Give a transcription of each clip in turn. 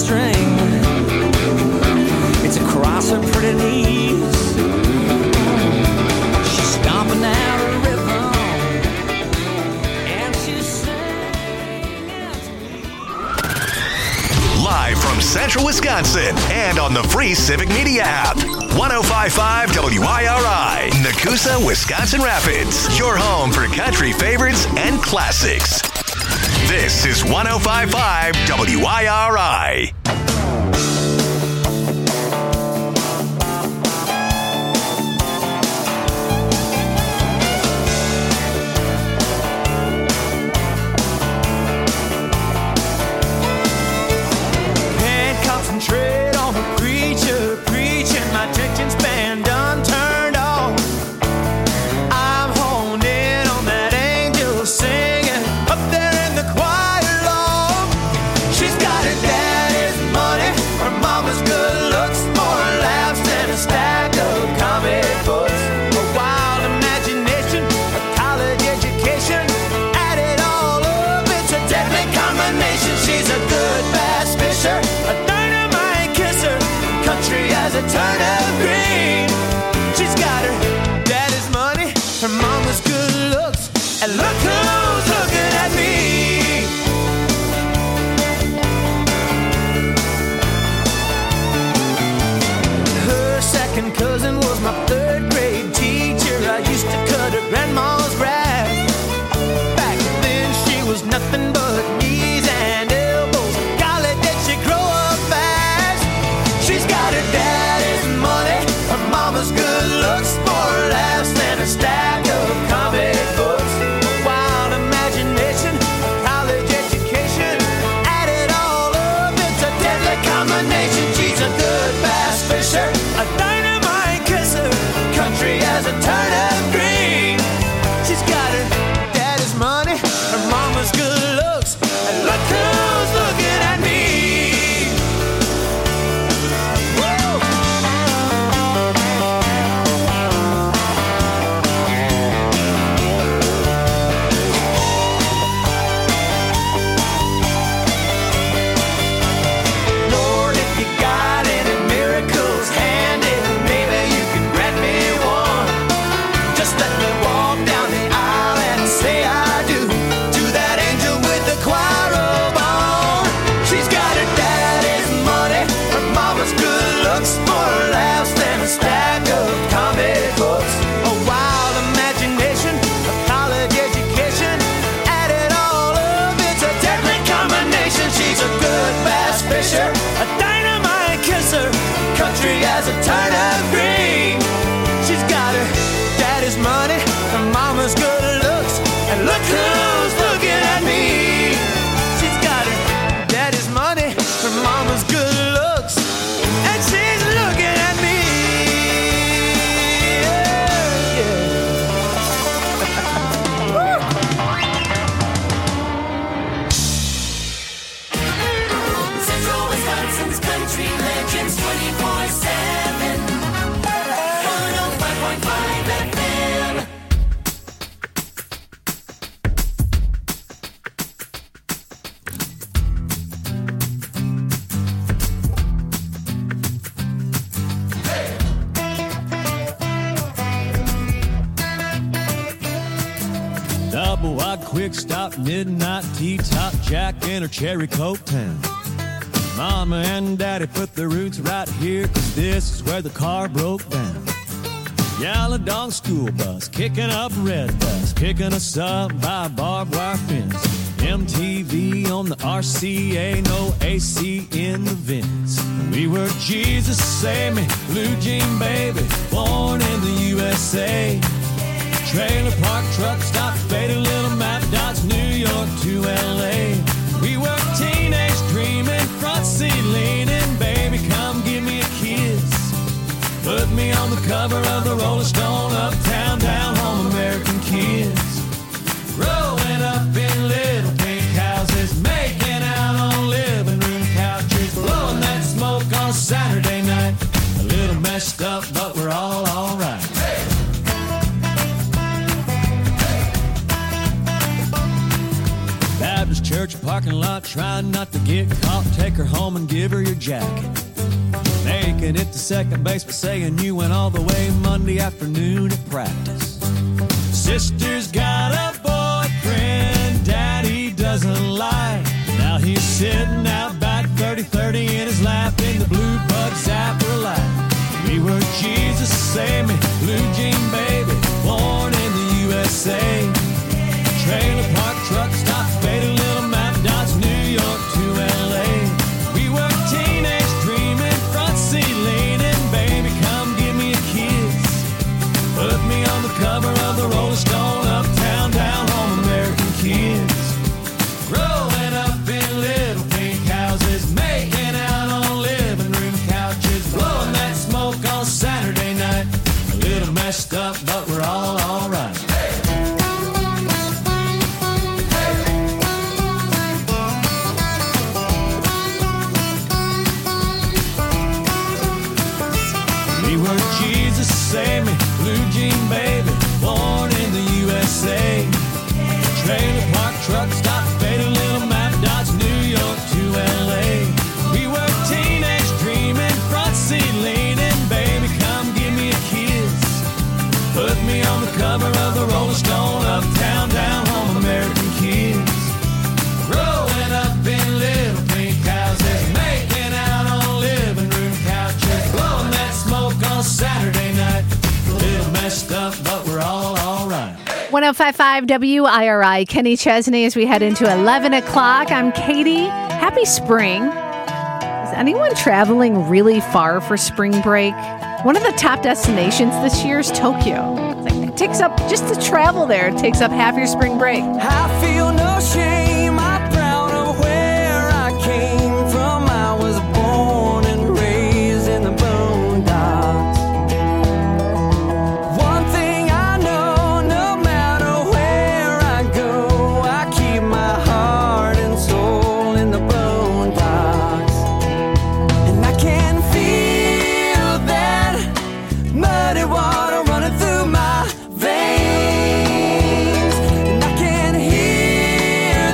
string. It's across her pretty knees. She's stomping out a rhythm, and she's singing to me. Live from Central Wisconsin and on the free Civic Media app. 105.5 WIRI, Nakusa, Wisconsin Rapids. Your home for country favorites and classics. This is 105.5 WIRI. Can't concentrate on a preacher preaching. My attention span done turned off. I'm honed in on that angel singing up there in the choir loft. She's got her daddy's money, her mama's good looks, more laughs than a stack of comic books. A wild imagination, a college education, add it all up, it's a deadly combination. She's a good bass fisher, a dynamite kisser, country as a turnip green. She's got her daddy's money, her mama's good looks, and look who's looking at me. Her second cousin was my third grade teacher. I used to cut her grandma's grass. Back then she was nothing but knees and elbows. Golly, did she grow up fast? She's got her daddy's money, her mama's good looks, more laughs than a stack of comic books. A wild imagination, a college education, add it all up, it's a deadly combination. She's a good bass fisher, a dynamite kisser, country as a turnip green. She's got her daddy's money, her mama's good looks, and look who's looking at me. Lord, if you got any miracles handy, maybe you can grant me one. Just let me walk down the aisle and say I do to that angel with the choir robe on. She's got her daddy's money, her mama's good looks, more laughs than a stack of comic books. A wild imagination, a college education, add it all up, it's a deadly combination. She's a good bass fisher, a dynamite kisser, country as a turnip green. She's got her daddy's money, her mama's good looks, and look who's looking at me. She's got her daddy's money, her mama's good looks, and she's looking at me. Yeah, Central Wisconsin's country legends 24/7. 105.5 FM. Double wide quick stop, midnight T-top Jack in her cherry coke town. Mama and Daddy put their roots right here, 'cause this is where the car broke down. Yellow dog school bus, kicking up red bus, picking us up by a barbed wire fence. MTV on the RCA, no AC in the vents. We were Jesus Save Me, Blue Jean Baby, born in the USA. Trailer park, truck stop, faded little map dots, New York to LA. We were teenage dreaming, front seat leaning, baby come give me a kiss. Put me on the cover of the Rolling Stone, uptown, down home, American kids. Growing up in little pink houses, making out on living room couches, blowing that smoke on Saturday night. A little messed up, but we're all alright. Baptist church parking lot, trying not to get caught. Take her home and give her your jacket. Making it to second base, but saying you went all the way Monday afternoon at practice. Sister's got a boyfriend Daddy doesn't like. Now he's sitting out back 30-30 in his lap in the blue bug zapper light. We were Jesus, save me, blue jean baby, born in the USA. Trailer park truck stop, faded little map dots, New York to LA. We were teenage dreaming, front seat leaning, baby come give me a kiss. Put me on the cover of the Rolling Stone, uptown, down home, American kids. Growing up in little pink houses, making out on living room couches, blowing that smoke on Saturday night. A little messed up, but we're all alright. We were Jesus, save me, blue jean baby, born in the USA. Trailer park truck stop, faded little map dots, New York to LA. We were teenage dreaming, front seat leaning, baby come give me a kiss. Put me on the cover of the Rolling Stone, uptown, down home, American kids. Growing up in little pink houses, making out on living room couches, blowing that smoke on Saturday night. A little messed up, but we're all alright. 105.5 WIRI, Kenny Chesney, as we head into 11 o'clock. I'm Katie. Happy spring. Is anyone traveling really far for spring break? One of the top destinations this year is Tokyo. It's like, it takes up, just to travel there, it takes up half your spring break. I feel no shame, I'm proud of where I came from. I was born and raised in the boondocks. One thing I know, no matter where I go, I keep my heart and soul in the boondocks. And I can feel that muddy water running through my veins. And I can hear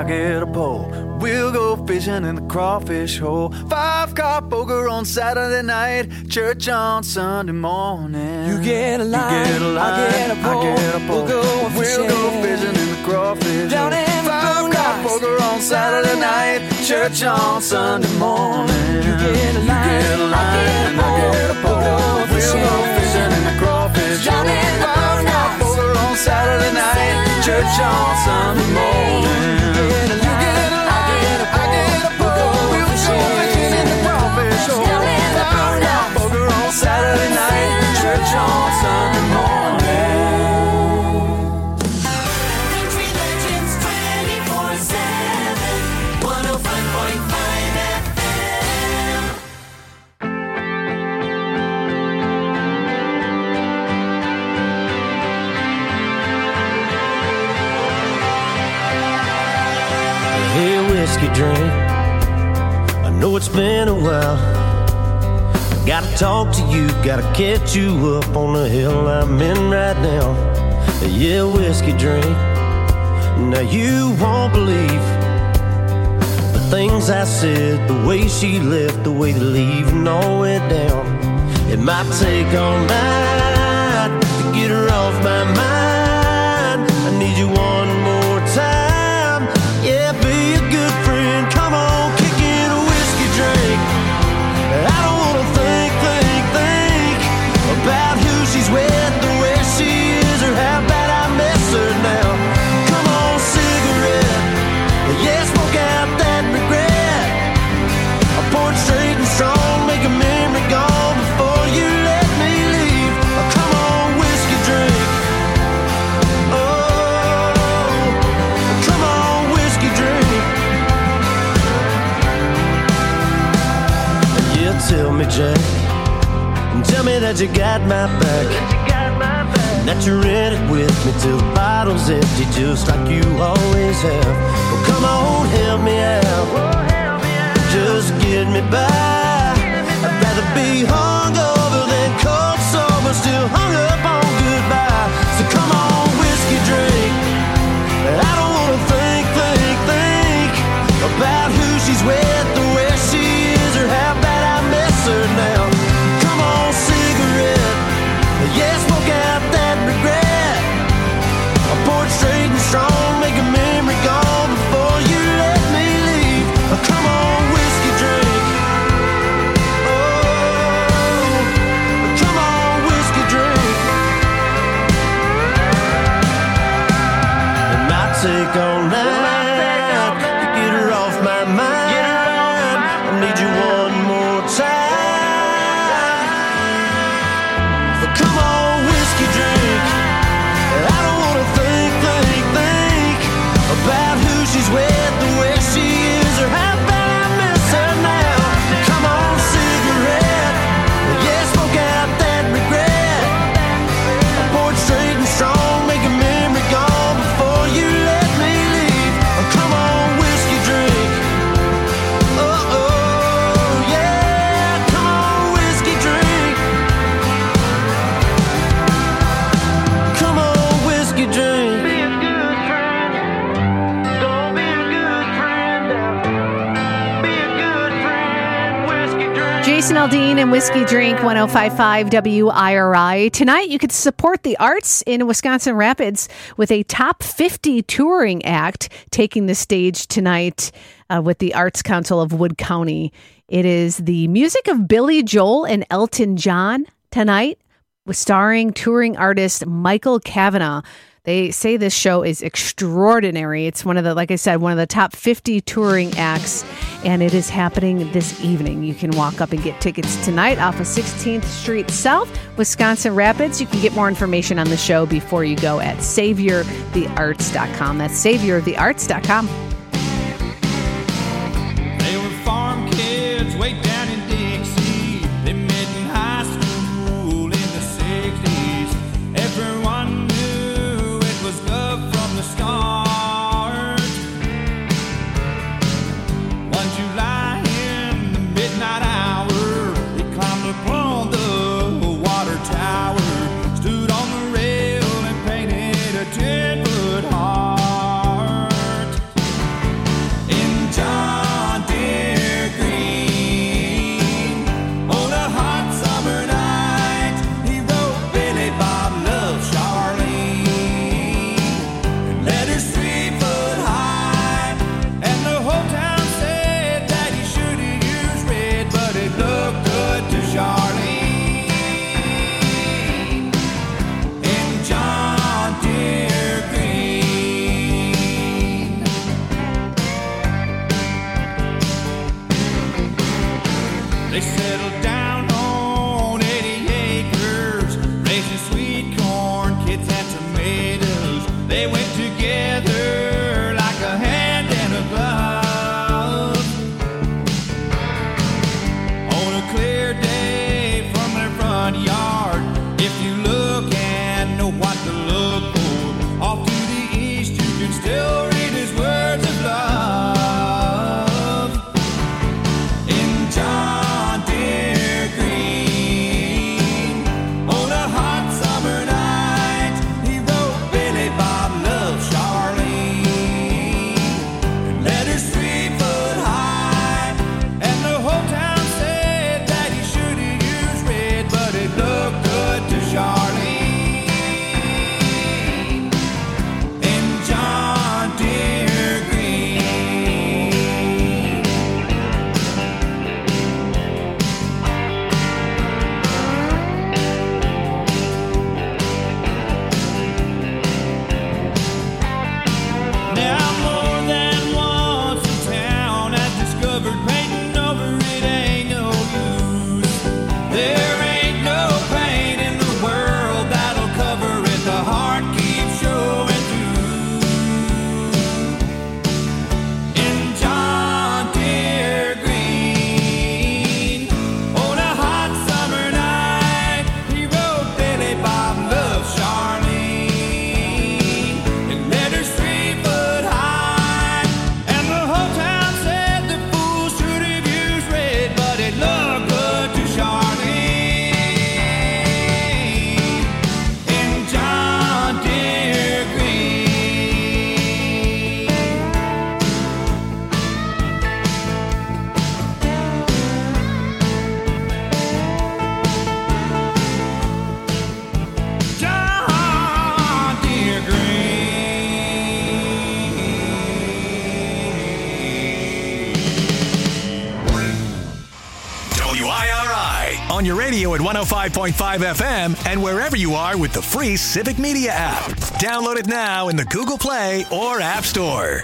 get a pole. We'll go fishing in the crawfish hole. 5-car poker on Saturday night, church on Sunday morning. You get a line, I get a pole. We'll go fishing in the crawfish down hole. in the 5-car poker on Saturday night, church on Sunday morning. You get a line, I get a pole. We'll go fishing in the crawfish hole. 5-car poker on Saturday night, church on Sunday morning. Saturday night, church on Sunday morning. Country Legends 24/7, 105.5 FM. Hey, whiskey drink, I know it's been a while. Gotta talk to you, gotta catch you up on the hill I'm in right now. Yeah, whiskey drink. Now you won't believe the things I said, the way she left, the way the leaving all went down. It might take all night to get her off my mind. I need you one more time. Yeah, be a good friend. Come on, kick in a whiskey drink. I don't wanna think about who she's with, or where she is, or how bad I miss her now. Come on, cigarette, yeah, smoke out that regret. I pour it straight and strong, make a memory gone before you let me leave. Come on, whiskey drink. Oh, come on, whiskey drink. Yeah, tell me, Jack, tell me that you got my back, that you're in it with me till the bottle's empty, just like you always have. Well, come on, help me out, just get me by. I'd rather be hungover than cold sober, still hung up on goodbye. So come on, whiskey drink. I don't wanna think about who she's with, or where she is, or how bad I miss her now. Yeah, smoke out that regret. I pour it straight and strong, make a memory gone before you let me leave. Come on, whiskey drink. Oh, come on, whiskey drink. It might take all night to get her off my mind. I need you one more time. Come on, whiskey drink. I don't wanna think about who she's with, or where she is, or how bad I miss her now. Come on, cigarette, yeah, smoke out that regret. I pour it straight and strong, make a memory gone before you let me leave. Come on, whiskey drink. Oh, yeah, come on, whiskey drink. Come on, whiskey drink. Be a good friend. Don't be a good friend. Be a good friend. Whiskey drink. Jason Aldean and Whiskey Drink, 105.5 WIRI. Tonight, you could support the arts in Wisconsin Rapids with a top 50 touring act taking the stage tonight with the Arts Council of Wood County. It is the music of Billy Joel and Elton John tonight, with starring touring artist Michael Kavanagh. They say this show is extraordinary. It's one of the, like I said, one of the top 50 touring acts, and it is happening this evening. You can walk up and get tickets tonight off of 16th Street South, Wisconsin Rapids. You can get more information on the show before you go at SaviorTheArts.com. That's SaviorTheArts.com. They were farm kids way down in Dixie. They met in high school in the 60s. Everyone knew it was love from the start. One July in the midnight hour, they climbed upon the water tower, stood on the rail and painted a 10-foot heart. They settled down on 80 acres, raising sweet corn, kids had tomatoes. They went together like a hand and a glove. On a clear day from their front yard, if you look and know what to look for, off to the east you can still read his words of love. In John Deere Green, on a hot summer night, he wrote Billy Bob loves Charlene, and letters 3 foot high, and the whole town said that he should have used red, but it looked good to Charlene. In John Deere Green. Now more than once in town has discovered painting over it ain't no use. There ain't no paint in the world that'll cover it. The heart keeps showing through. In John Deere Green, on a hot summer night, he wrote Billy Bob loves Charlene, and letters 3 foot high, and the whole town said the fool should have used red, but it looked good to Charlene. In John Deere Green. John Deere WIRI on your radio at 105.5 FM and wherever you are with the free Civic Media app. Download it now in the Google Play or App Store.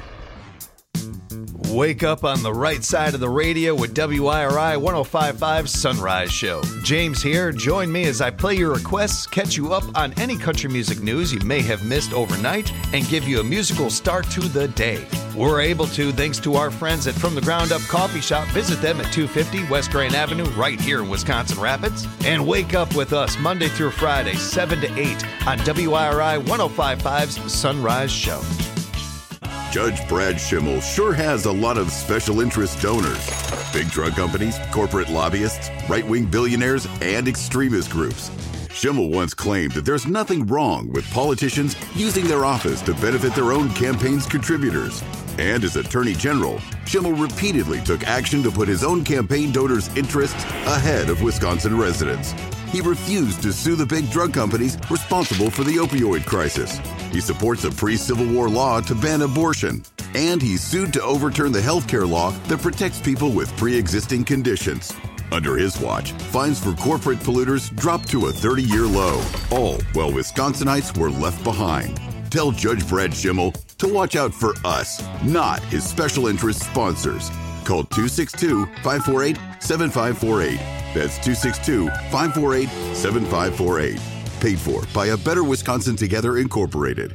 Wake up on the right side of the radio with WIRI 105.5 Sunrise Show. James here. Join me as I play your requests, catch you up on any country music news you may have missed overnight, and give you a musical start to the day. We're able to thanks to our friends at From the Ground Up Coffee Shop. Visit them at 250 West Grand Avenue right here in Wisconsin Rapids. And wake up with us Monday through Friday, 7 to 8 on WIRI 105.5's Sunrise Show. Judge Brad Schimmel sure has a lot of special interest donors. Big drug companies, corporate lobbyists, right-wing billionaires, and extremist groups. Schimmel once claimed that there's nothing wrong with politicians using their office to benefit their own campaign's contributors. And as Attorney General, Schimmel repeatedly took action to put his own campaign donors' interests ahead of Wisconsin residents. He refused to sue the big drug companies responsible for the opioid crisis. He supports a pre-Civil War law to ban abortion. And he sued to overturn the health care law that protects people with pre-existing conditions. Under his watch, fines for corporate polluters dropped to a 30-year low, all while Wisconsinites were left behind. Tell Judge Brad Schimmel to watch out for us, not his special interest sponsors. Call 262-548-7548. That's 262-548-7548. Paid for by A Better Wisconsin Together Incorporated.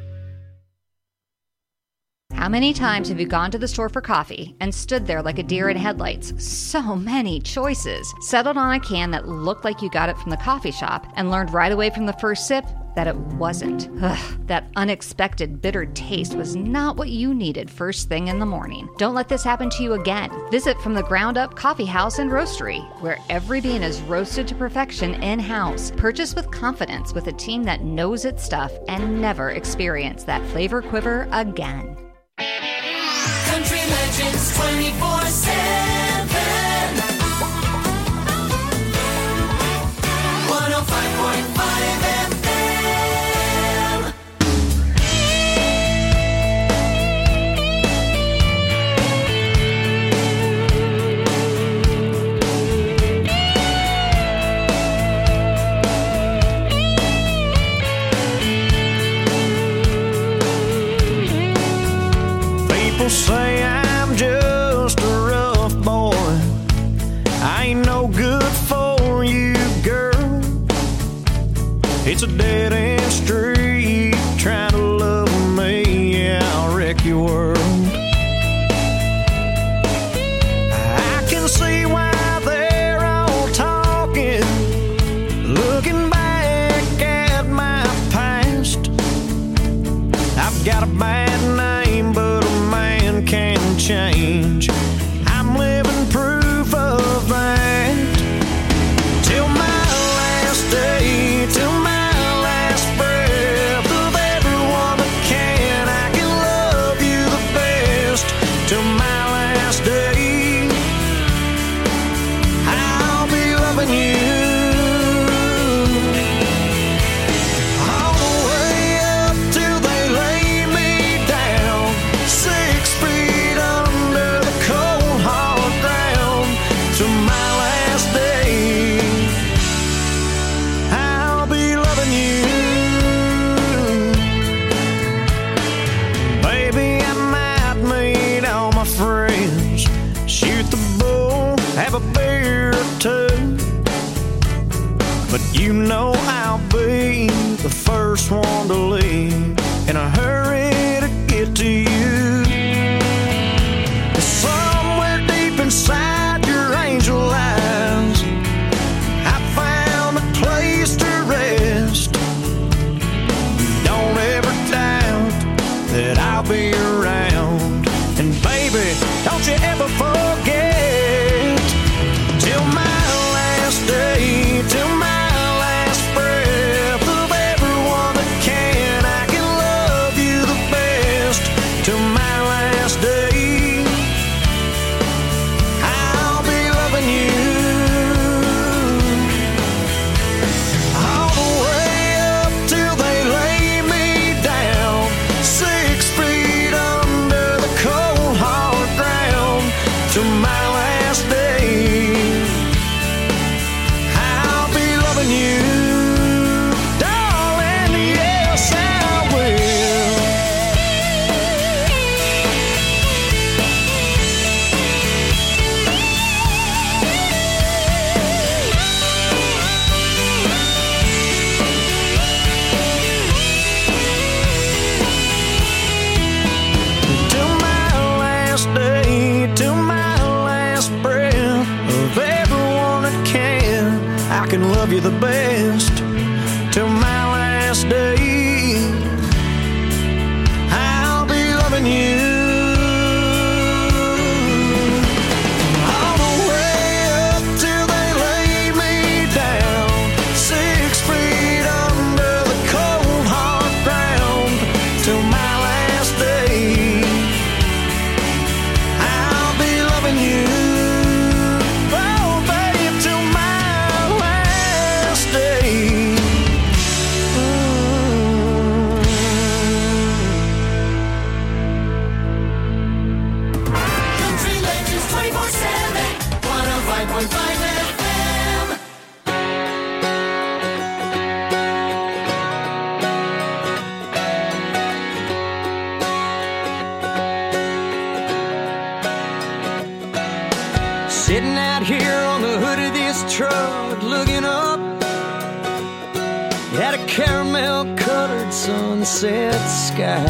How many times have you gone to the store for coffee and stood there like a deer in headlights? So many choices. Settled on a can that looked like you got it from the coffee shop and learned right away from the first sip that it wasn't. That unexpected bitter taste was not what you needed first thing in the morning. Don't let this happen to you again. Visit From the Ground Up Coffee House and Roastery, where every bean is roasted to perfection in-house. Purchase with confidence with a team that knows its stuff and never experience that flavor quiver again. Country Legends 24/7. 105.5 FM. People say I'm just a rough boy. I ain't no good It's a dead-end street. Trying to love me, yeah, I'll wreck your world. I can see why they're all talking, looking back at my past. I've got a bad name, but a man can change. I'm living proof of that. Till my last day, till my last breath of everyone that can, I can love you the best. Till my last day, I'll be loving you. All the way up till they lay me down, 6 feet under the cold hard ground. Till my last day, I'll be loving you. Baby, I might meet all my friends, shoot the bull, have a beer or two, but you know I'll be the first one to leave, in a hurry to get to you. Somewhere deep inside your angel eyes, I found a place to rest. Don't ever doubt that I'll be around. And baby, don't you ever forget, till my last day, till my last breath of everyone that can, I can love you the best. Till my last day, I'll be loving you. All the way up till they lay me down, 6 feet under the cold hard ground. Till my last day, I'll be loving you, darling. Yes, I will. Till my last day, till my last breath of everyone that can, I can love you the best. Till my last day, I'll be loving you. All the way up till they lay me down, 6 feet under the cold hard ground. Till my last day, I'll be loving you. Oh, babe, till my last day. Country Legends 24/7, 105.5 FM. Sitting out here on the hood of this truck, looking up at a caramel-colored sunset sky.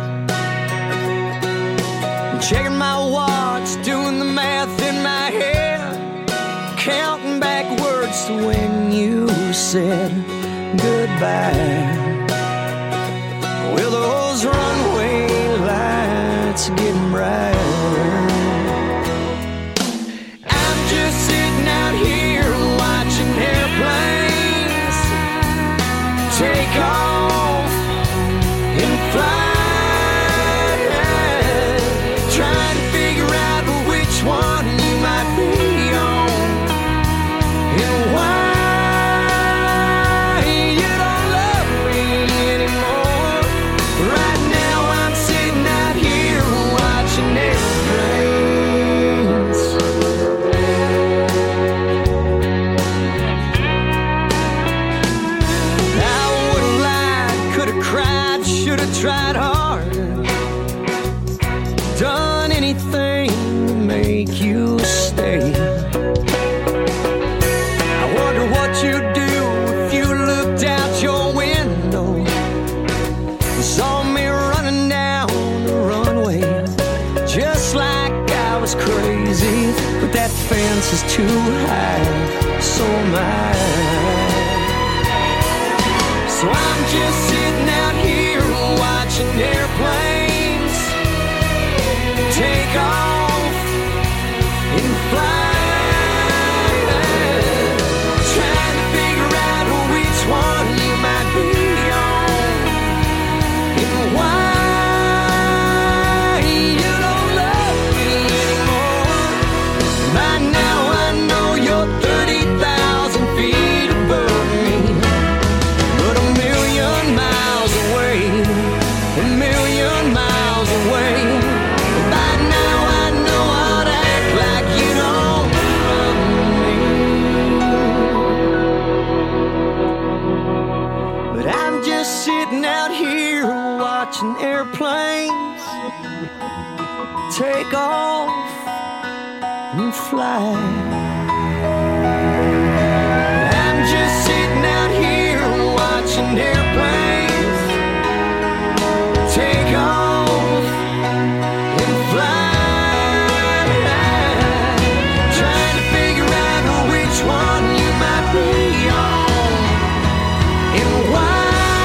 Checking my watch, doing the math in my head, counting backwards to when you said goodbye. Well, those runway lights are getting brighter. I'm just sitting out here watching airplanes take off and fly, trying to figure out which one you might be on and why you don't love me anymore. Right now I'm sitting out here watching airplanes. I would've lied, could've cried, should've tried harder, done anything to make you stay. I wonder what you'd do if you looked out your window is crazy, but that fence is too high, so am I. So I'm just sitting out here watching airplanes take off and fly, trying to figure out which one you might be on and why. Airplanes take off and fly. I'm just sitting out here watching airplanes take off and fly, trying to figure out which one you might be on and why.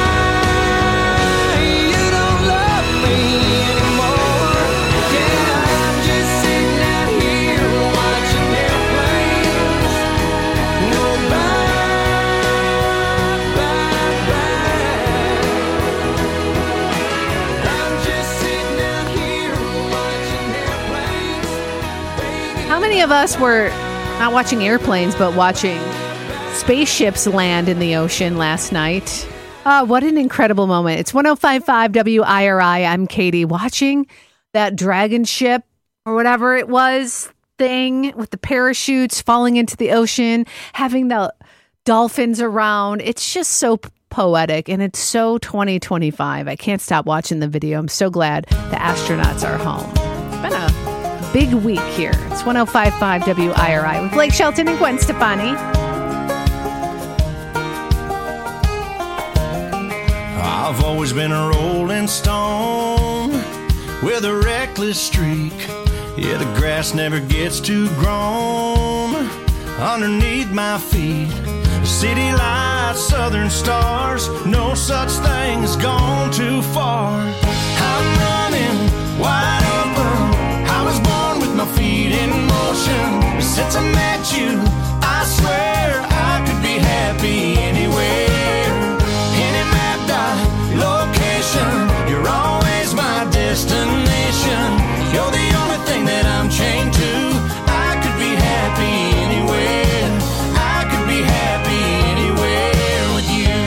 Many of us were not watching airplanes, but watching spaceships land in the ocean last night. What an incredible moment. It's 105.5 WIRI. I'm Katie, watching that dragon ship or whatever it was thing with the parachutes falling into the ocean, having the dolphins around. It's just so poetic, and it's so 2025. I can't stop watching the video. I'm so glad the astronauts are home. It's been a big week here. It's 105.5 WIRI with Blake Shelton and Gwen Stefani. I've always been a rolling stone with a reckless streak. Yeah, the grass never gets too grown underneath my feet. City lights, southern stars, no such thing as gone too far. I'm running wide open. I was born with my feet in motion. Since I met you, I swear I could be happy anywhere. Any mapped out location, you're always my destination. You're the only thing that I'm chained to. I could be happy anywhere. I could be happy anywhere with you.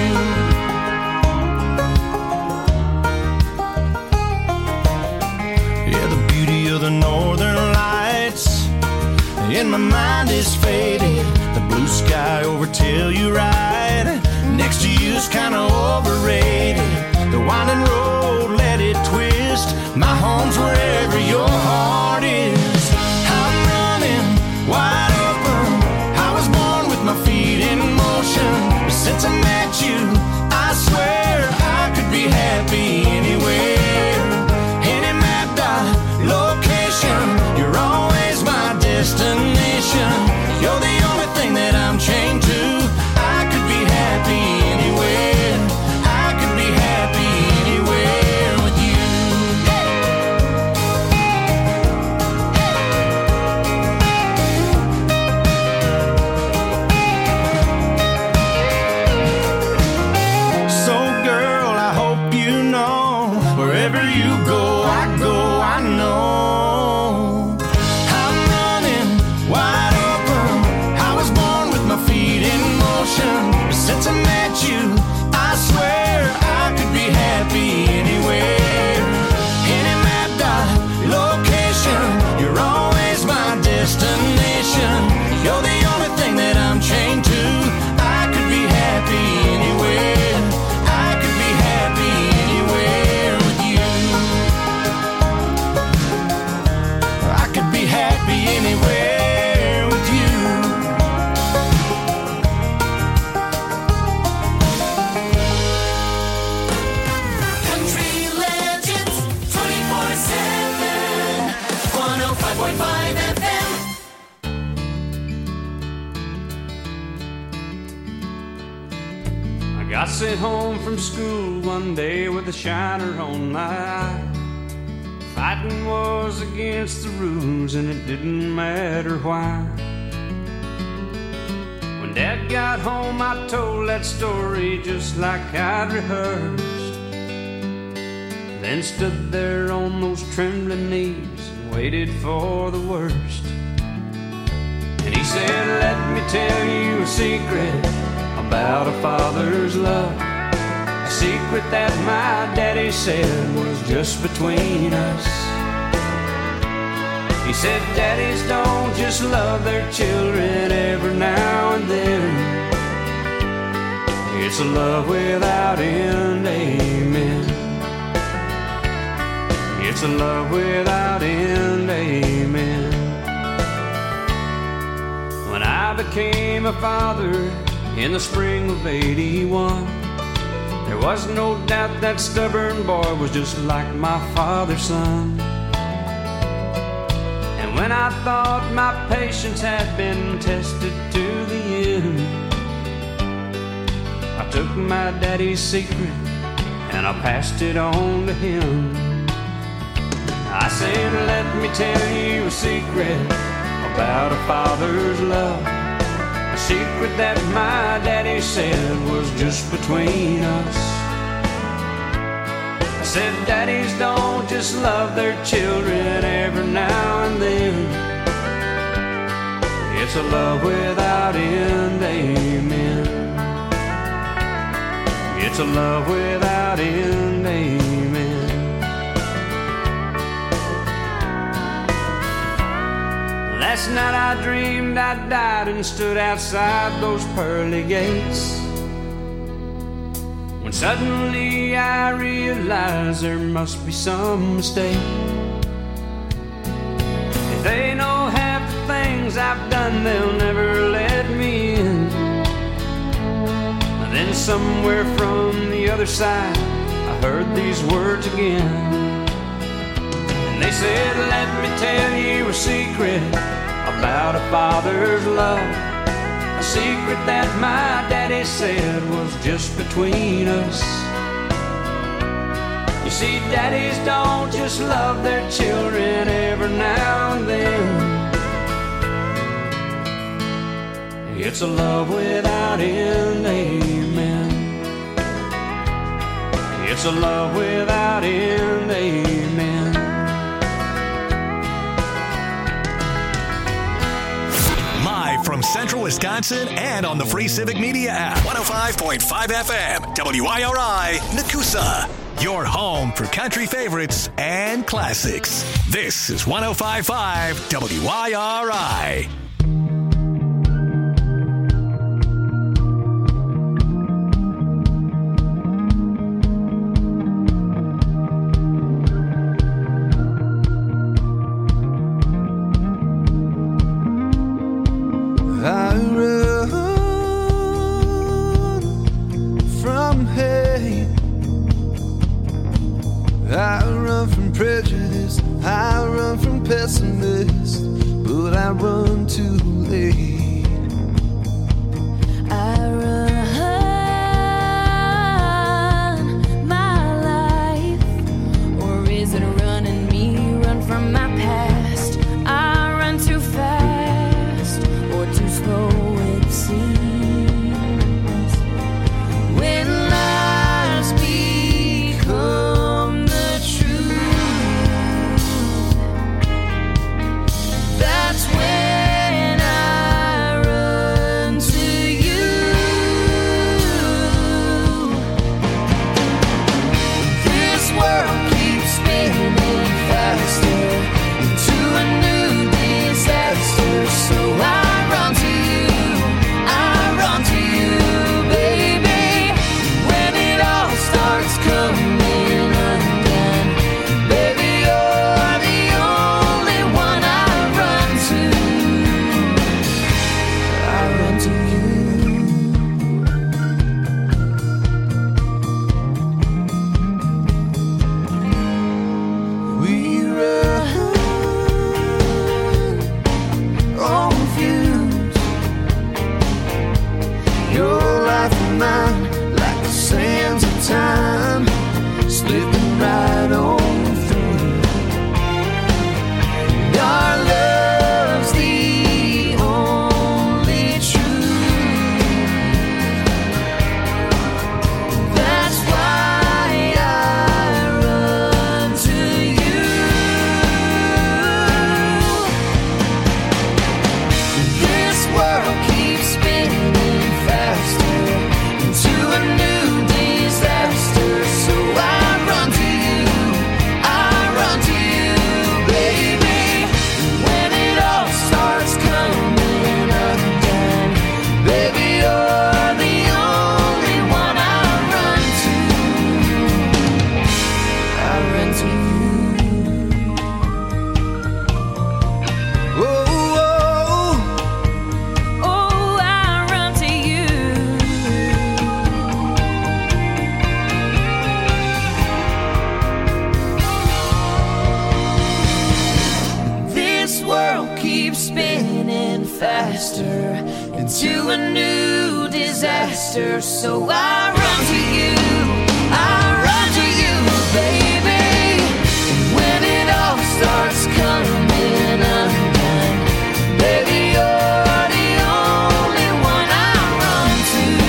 Yeah, the beauty of the northern lights in my mind is faded. The blue sky over Telluride next to you's kinda overrated. The winding road, let it twist. My home's wherever your heart is. I'm running wide open. I was born with my feet in motion. Since I met you, I swear I could be happy anywhere. Any mapped out location, you're always my destination. You're the only thing that I'm chained to. I could be happy anywhere. I could be happy anywhere with you. 105.5 FM. I got sent home from school one day with a shiner on my eye. Fighting was against the rules and it didn't matter why. When Dad got home I told that story just like I'd rehearsed. Then stood there on those trembling knees and waited for the worst. And he said, let me tell you a secret about a father's love. A secret that my daddy said was just between us. He said, daddies don't just love their children every now and then. It's a love without end, amen. It's a love without end, amen. When I became a father in the spring of '81, there was no doubt that stubborn boy was just like my father's son. And when I thought my patience had been tested to the end, I took my daddy's secret and I passed it on to him. I said, let me tell you a secret about a father's love. A secret that my daddy said was just between us. I said, daddies don't just love their children every now and then. It's a love without end, amen. It's a love without end, amen. Last night I dreamed I died and stood outside those pearly gates, when suddenly I realized there must be some mistake. If they know half the things I've done, they'll never let me in. And then somewhere from the other side I heard these words again. They said, let me tell you a secret about a father's love. A secret that my daddy said was just between us. You see, daddies don't just love their children every now and then. It's a love without end, amen. It's a love without end, amen. From Central Wisconsin and on the free Civic Media app. 105.5 FM, WIRI, Nakusa. Your home for country favorites and classics. This is 105.5 WIRI. I run from hate. I run from prejudice. I run from pessimists, but I run too late. I run my life, or is it running me? Run from my past. I run too fast, or too slow it seems. When lies become the truth, that's when I world keeps spinning faster into a new disaster. So I run to you, baby. And when it all starts coming undone, baby, you're the only one I run to.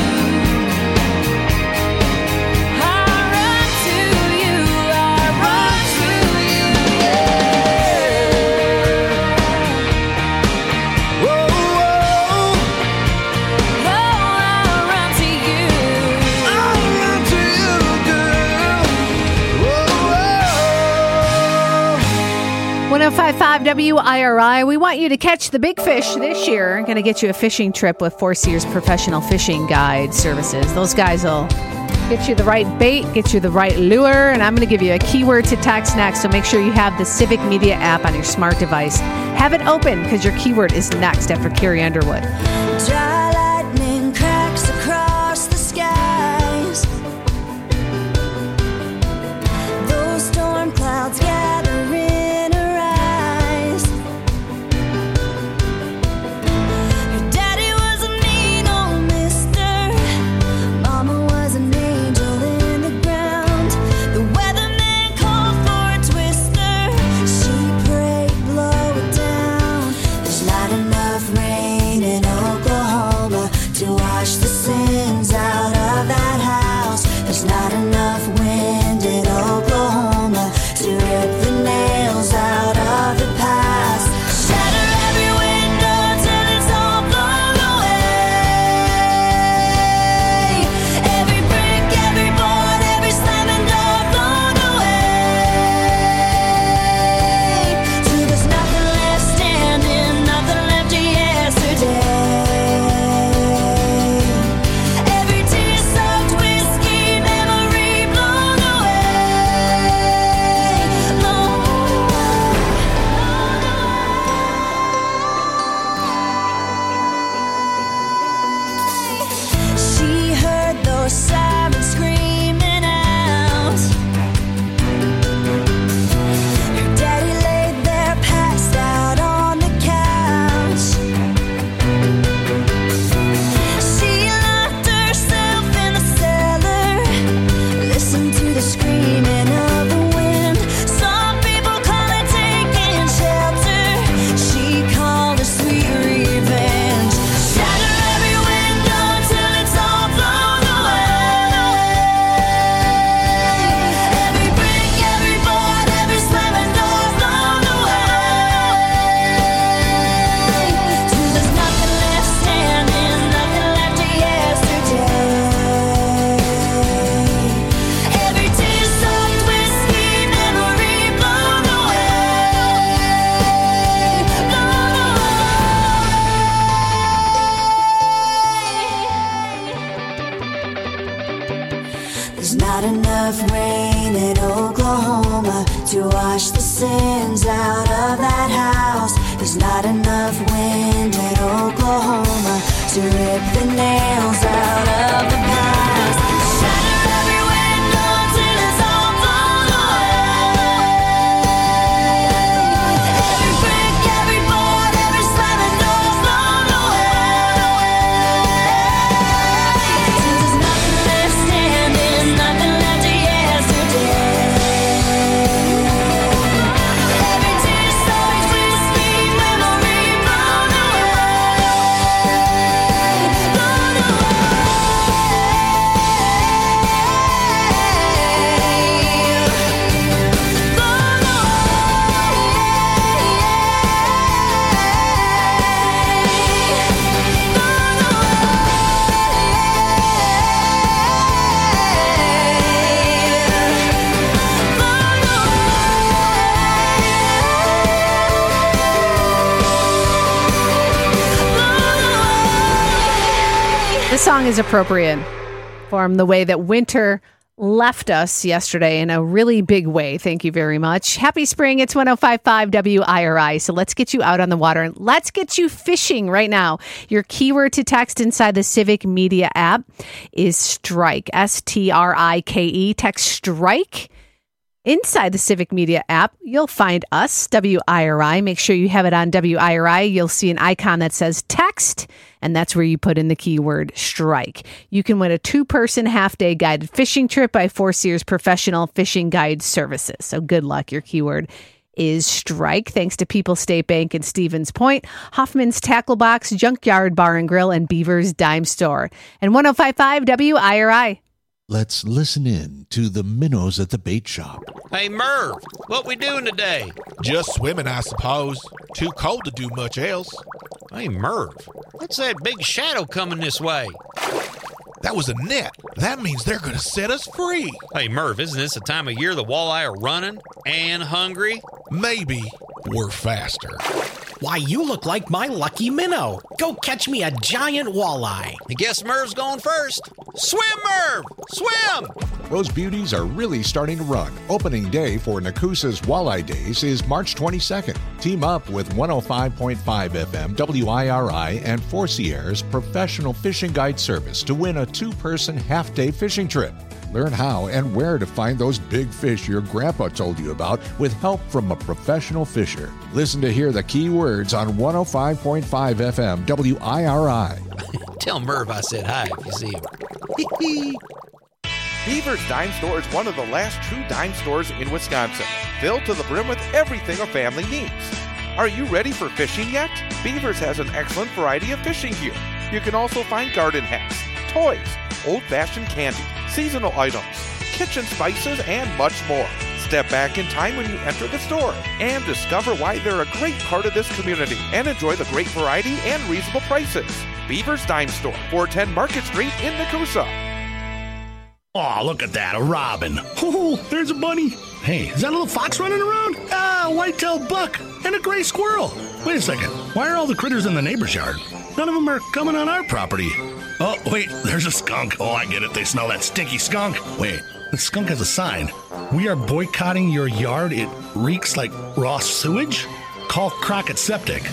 I run to you, yeah. Whoa, whoa. Oh, I run to you. I run to you, girl. Whoa, whoa. 105.5 WIRI. We want you to catch the big fish this year. Going to get you a fishing trip with Four Seas Professional Fishing Guide Services. Those guys will get you the right bait, get you the right lure, and I'm going to give you a keyword to text next, so make sure you have the Civic Media app on your smart device. Have it open because your keyword is next after Carrie Underwood. Dry lightning cracks across the skies. Those storm clouds gather in her eyes. Your daddy was a mean old mister. Mama was an angel in the ground. The weatherman called for a twister. She prayed, blow it down. There's not enough rain in Oklahoma to wash the sins out of that house. There's not enough wind in Oklahoma to rip the nails out of the past. Shatter every window till it's all blown away. Every brick, every board, every slamming door blown away. Till there's nothing left standing, nothing left of yesterday. Every tear-soaked whiskey memory blown away, blown away. She heard those sirens screaming out. Her daddy laid there passed out on the couch. She locked herself in the cellar, listened to the screaming of the wind. Some people call it taking shelter. She called it sweet revenge. Shatter every window till it's all blown away. Every brick, every board, every slamming door blown away. Till there's nothing left standing, nothing left of yesterday. Every tear-soaked whiskey memory blown away, blown away. There's not enough rain in Oklahoma to wash the sins out of that house. There's not enough wind in Oklahoma to rip the nails out of the past. Shatter every window till it's all blown away. Every brick, every board, every slamming door blown away. Till there's nothing left standing, nothing left of yesterday. Every tear-soaked whiskey memory blown away, blown This song is appropriate for the way that winter left us yesterday in a really big way. Thank you very much. Happy spring. It's 105.5 WIRI. So let's get you out on the water and let's get you fishing right now. Your keyword to text inside the Civic Media app is strike. STRIKE. Text strike Inside the Civic Media app, you'll find us, WIRI. Make sure you have it on WIRI. You'll see an icon that says text, and that's where you put in the keyword strike. You can win a 2-person half-day guided fishing trip by Four Seas Professional Fishing Guide Services. So good luck. Your keyword is strike. Thanks to People's State Bank and Stevens Point, Hoffman's Tackle Box, Junkyard Bar and Grill, and Beaver's Dime Store. And 105.5 WIRI. Let's listen in to the minnows at the bait shop. Hey, Merv, what we doing today? Just swimming, I suppose. Too cold to do much else. Hey, Merv, what's that big shadow coming this way? That was a net. That means they're going to set us free. Hey, Merv, isn't this the time of year the walleye are running and hungry? Maybe we're faster. Why, you look like my lucky minnow. Go catch me a giant walleye. I guess Merv's going first. Swim, Merv! Swim! Those beauties are really starting to run. Opening day for Nakusa's Walleye Days is March 22nd. Team up with 105.5 FM WIRI and Four Sierras Professional Fishing Guide Service to win a 2-person half-day fishing trip. Learn how and where to find those big fish your grandpa told you about with help from a professional fisher. Listen to hear the key words on 105.5 FM WIRI. Tell Merv I said hi if you see him. Beaver's Dime Store is one of the last true dime stores in Wisconsin, filled to the brim with everything a family needs. Are you ready for fishing yet? Beaver's has an excellent variety of fishing gear. You can also find garden hats, toys, old-fashioned candy, seasonal items, kitchen spices, and much more. Step back in time when you enter the store and discover why they're a great part of this community and enjoy the great variety and reasonable prices. Beaver's Dime Store, 410 Market Street in Nakusa. Oh, look at that, a robin. Oh, there's a bunny. Hey, is that a little fox running around? Ah, a white-tailed buck and a gray squirrel. Wait a second, why are all the critters in the neighbor's yard? None of them are coming on our property. Oh, wait, there's a skunk. Oh, I get it, they smell that stinky skunk. Wait, the skunk has a sign. We are boycotting your yard. It reeks like raw sewage. Call Crockett Septic,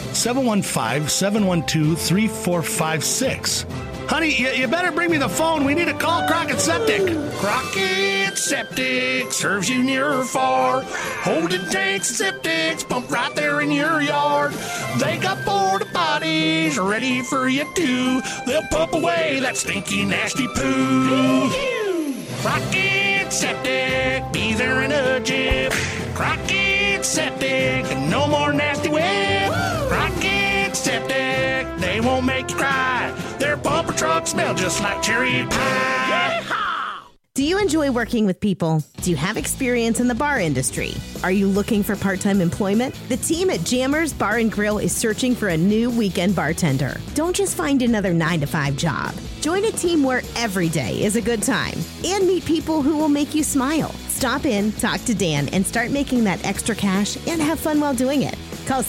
715-712-3456. Honey, you better bring me the phone. We need to call Crockett Septic. Crockett Septic serves you near or far. Holding tanks and septics pump right there in your yard. They got porta potties ready for you too. They'll pump away that stinky, nasty poo. Crockett Septic, be there in a jiff. Crockett Septic, no more nasty whip. Crockett Septic, they won't make you cry. Their bumper trucks smell just like cherry pie. Do you enjoy working with people? Do you have experience in the bar industry? Are you looking for part-time employment? The team at Jammers Bar and Grill is searching for a new weekend bartender. Don't just find another 9-to-5 job. Join a team where every day is a good time and meet people who will make you smile. Stop in, talk to Dan, and start making that extra cash and have fun while doing it. Call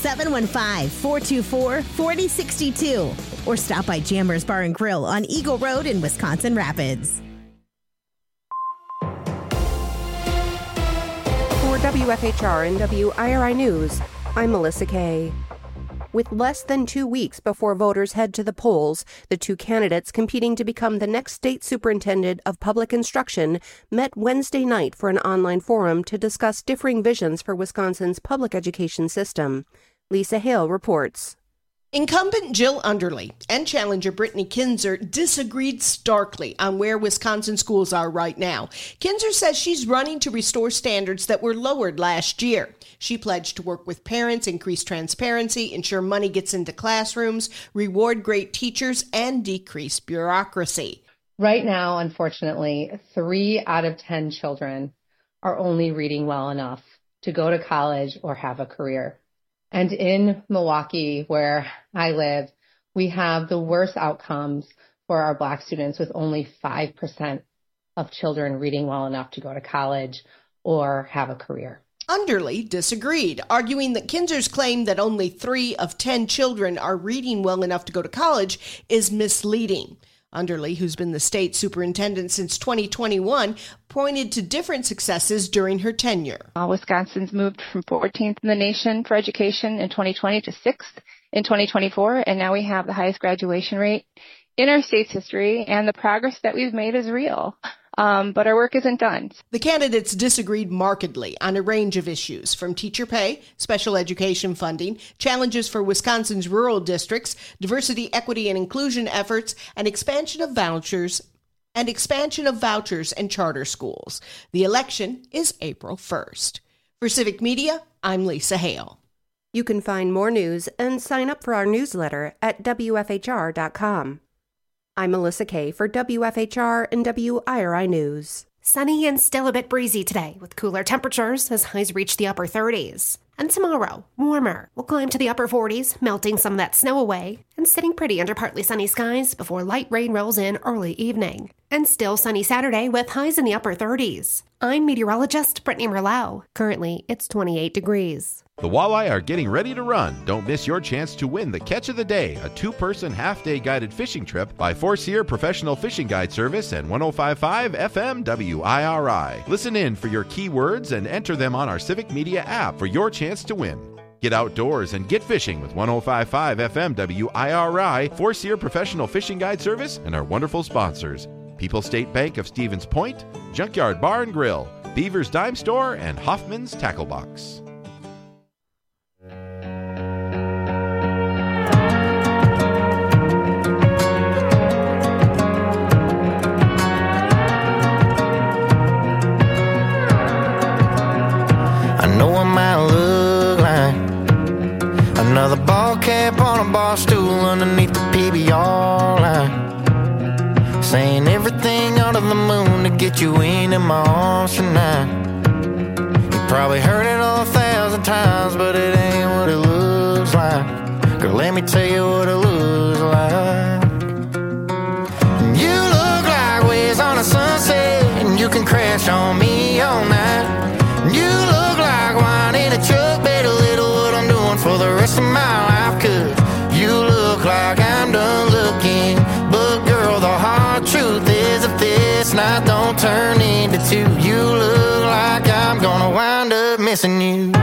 715-424-4062 or stop by Jammers Bar and Grill on Eagle Road in Wisconsin Rapids. For WFHR and WIRI News, I'm Melissa Kay. With less than 2 weeks before voters head to the polls, the two candidates competing to become the next state superintendent of public instruction met Wednesday night for an online forum to discuss differing visions for Wisconsin's public education system. Lisa Hale reports. Incumbent Jill Underly and challenger Brittany Kinzer disagreed starkly on where Wisconsin schools are right now. Kinzer says she's running to restore standards that were lowered last year. She pledged to work with parents, increase transparency, ensure money gets into classrooms, reward great teachers, and decrease bureaucracy. Right now, unfortunately, 3 out of 10 children are only reading well enough to go to college or have a career. And in Milwaukee, where I live, we have the worst outcomes for our Black students, with only 5% of children reading well enough to go to college or have a career. Underly disagreed, arguing that Kinzer's claim that only 3 of 10 children are reading well enough to go to college is misleading. Underly, who's been the state superintendent since 2021, pointed to different successes during her tenure. Wisconsin's moved from 14th in the nation for education in 2020 to 6th in 2024, and now we have the highest graduation rate in our state's history, and the progress that we've made is real. but our work isn't done. The candidates disagreed markedly on a range of issues, from teacher pay, special education funding, challenges for Wisconsin's rural districts, diversity, equity, and inclusion efforts, and expansion of vouchers and charter schools. The election is April 1st. For Civic Media, I'm Lisa Hale. You can find more news and sign up for our newsletter at WFHR.com. I'm Melissa Kay for WFHR and WIRI News. Sunny and still a bit breezy today, with cooler temperatures as highs reach the upper 30s. And tomorrow, warmer. We'll climb to the upper 40s, melting some of that snow away, and sitting pretty under partly sunny skies before light rain rolls in early evening. And still sunny Saturday with highs in the upper 30s. I'm meteorologist Brittany Merlot. Currently, it's 28 degrees. The Walleye are getting ready to run. Don't miss your chance to win the Catch of the Day, a 2-person half-day guided fishing trip by Four-Seer Professional Fishing Guide Service and 105.5 FM WIRI. Listen in for your keywords and enter them on our Civic Media app for your chance to win. Get outdoors and get fishing with 105.5 FM WIRI, Four-Seer Professional Fishing Guide Service, and our wonderful sponsors, People's State Bank of Stevens Point, Junkyard Bar and Grill, Beaver's Dime Store, and Hoffman's Tackle Box. Another ball cap on a bar stool underneath the PBR line, saying everything under the moon to get you into my arms tonight. You probably heard it 1,000 times, but it ain't what it looks like. Girl, let me tell you what it looks like. You look like waves on a sunset, and you can crash on me all night. You look like wine in a truck, better little what I'm doing for the rest of my life. Cause you look like I'm done looking, but girl, the hard truth is if this night don't turn into two, you look like I'm gonna wind up missing you.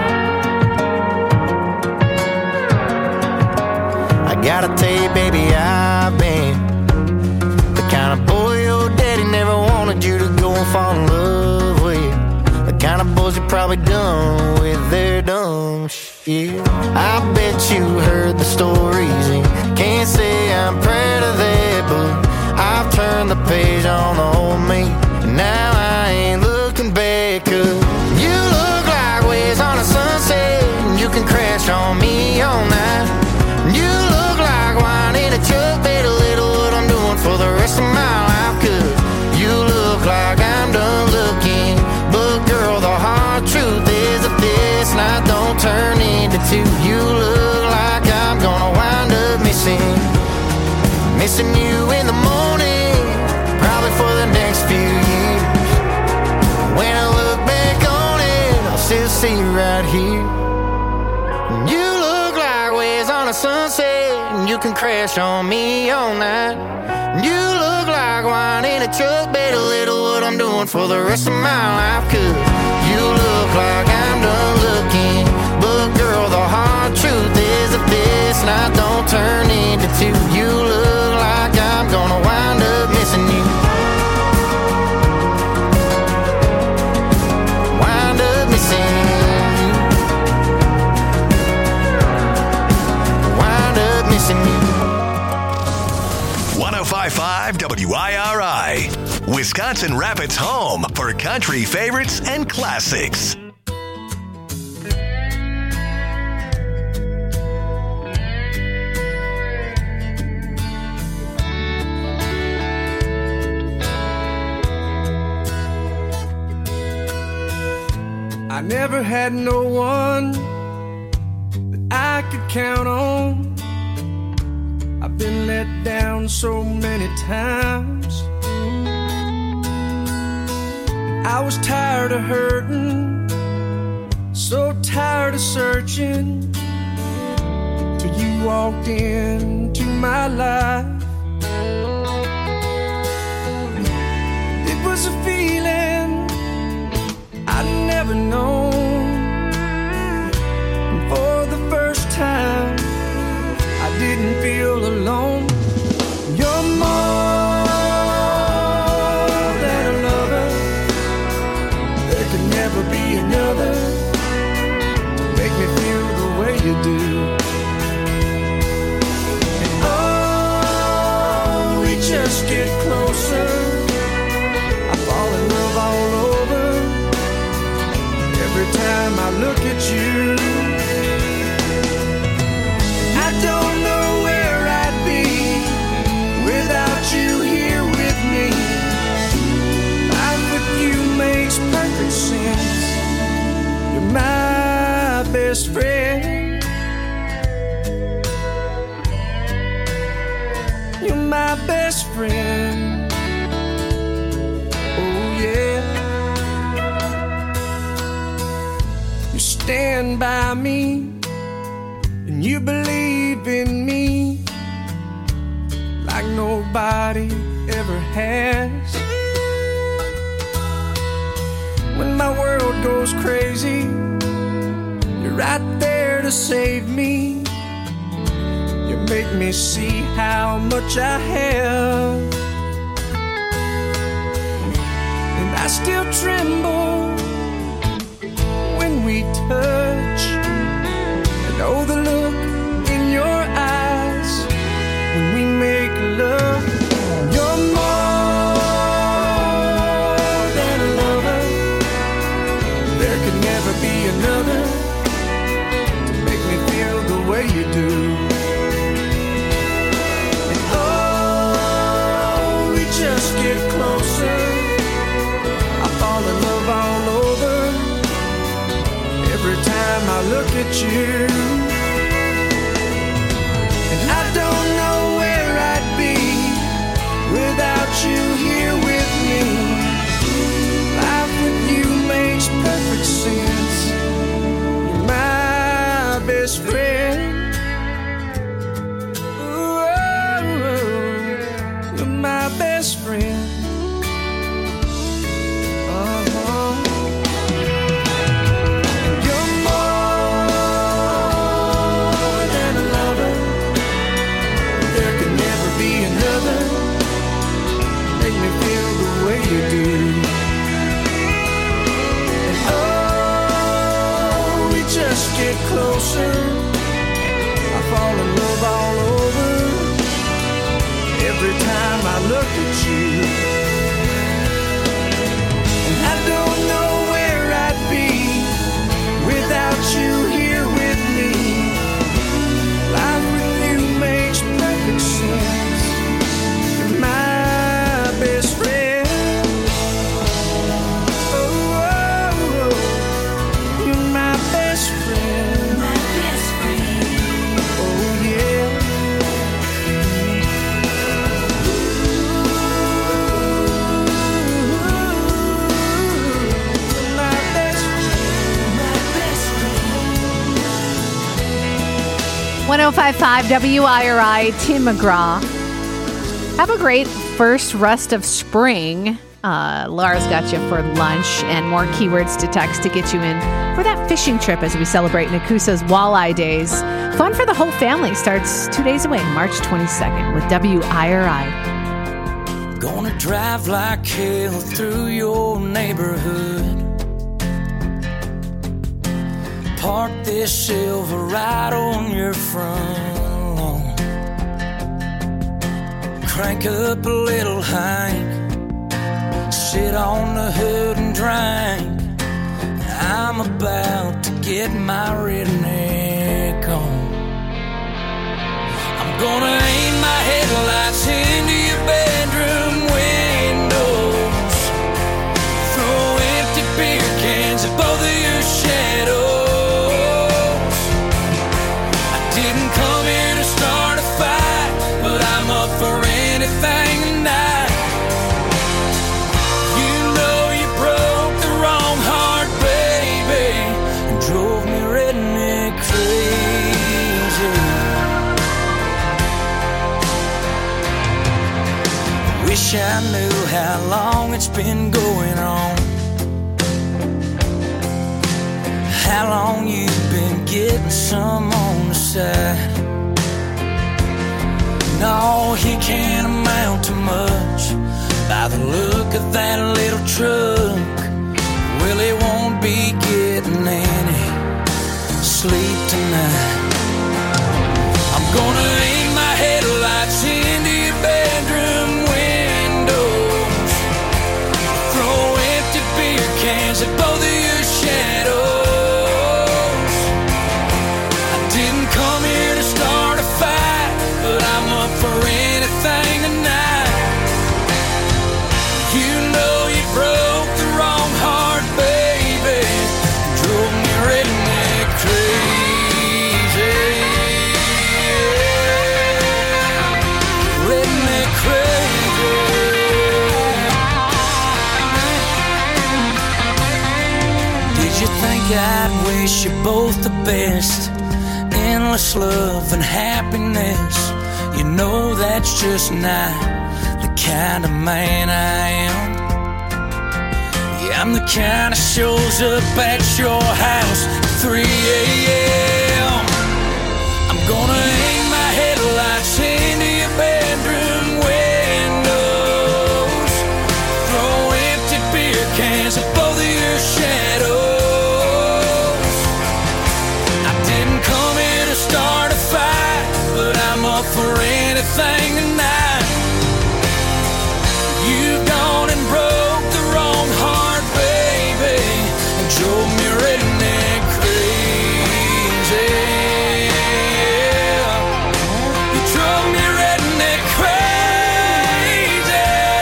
I gotta tell you, baby, I've been the kind of boy your daddy never wanted you to go and fall in love with. The kind of boys you probably done with their dumb shit. I bet you heard the stories and can't say I'm proud of that, but I've turned the page on the old me, and now I ain't looking back. Cause you look like waves on a sunset, and you can crash on me all night. You look like wine in a truck, better little what I'm doing for the rest of my life. Cause you look like I'm done looking, but girl, the hard truth is if this night don't turn into two, you look like I'm gonna wind up missing you in the morning, probably for the next few years. When I look back on it, I'll still see you right here. You look like waves on a sunset, and you can crash on me all night. You look like wine in a truck, better little what I'm doing for the rest of my life. Cause you look like I'm done looking, but girl, the hard truth is if this night don't turn into two, you look like I'm gonna wind up missing you. Wind up missing you. Wind up missing you. 105.5 WIRI, Wisconsin Rapids' home for country favorites and classics. I never had no one that I could count on. I've been let down so many times. I was tired of hurting, so tired of searching, till you walked into my life. It was a feeling I'd never known. And for the first time, I didn't feel alone. You're more than a love just get closer. I fall in love all over every time I look at you. I don't know where I'd be without you here with me. Life with you makes perfect sense. You're my best friend. You're my best friend. Oh yeah. You stand by me and you believe in me like nobody ever has. When my world goes crazy, you're right there to save me. You make me see how much I have, and I still tremble when we touch. I know the look in your eyes when we make love. You're more than a lover. There could never be another to make me feel the way you do. And oh, we just get closer. I fall in love all over every time I look at you. And I don't know where I'd be without you here with me. Life with you makes perfect sense. You're my best friend. Ooh, you're my best friend. Uh-huh. You're more than a lover. There could never be another. Make me feel the way you do. And oh, we just get closer. I fall in love all over every time I look at you. And I don't know where I'd be without you here with me. Life with you makes perfect sense. You're my best friend. Oh, oh, oh. You're my best friend. My best friend. Oh yeah. My best friend. My best friend. 105.5 WIRI, Tim McGraw. Have a great first rest of spring. Laura's got you for lunch and more keywords to text to get you in for that fishing trip as we celebrate Nakusa's Walleye Days. Fun for the whole family starts 2 days away, March 22nd with WIRI. Gonna drive like hell through your neighborhood. Park this silver right on your front lawn. Crank up a little Hank. Sit on the hood and drink. I'm about to get my redneck on. I'm gonna aim my headlights into your bedroom windows. Throw empty beer cans at both of your shadows. I didn't come here to start a fight, but I'm up for anything tonight. You know you broke the wrong heart, baby, and drove me redneck crazy. Wish I knew how long it's been going on. How long you've been getting some on the side. No, he can't amount to much by the look of that little truck. Well, he won't be getting any sleep tonight. I'm gonna aim my headlights into your bedroom wish you both the best. Endless love and happiness. You know that's just not the kind of man I am. Yeah, I'm the kind that shows up at your house at 3 a.m. I'm gonna aim my headlights into your bedroom windows, throw empty beer cans at both of your shadows. I didn't come here to start a fight, but I'm up for anything tonight. You've gone and broke the wrong heart, baby, and drove me redneck crazy. You drove me redneck crazy.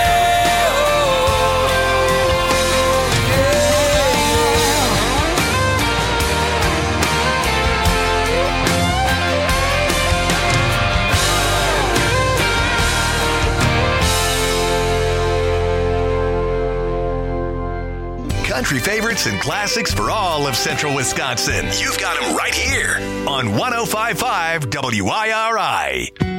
Country favorites and classics for all of Central Wisconsin. You've got them right here on 105.5 WIRI.